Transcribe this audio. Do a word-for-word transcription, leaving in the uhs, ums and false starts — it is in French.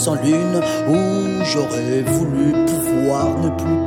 sans lune, où j'aurais voulu pouvoir ne plus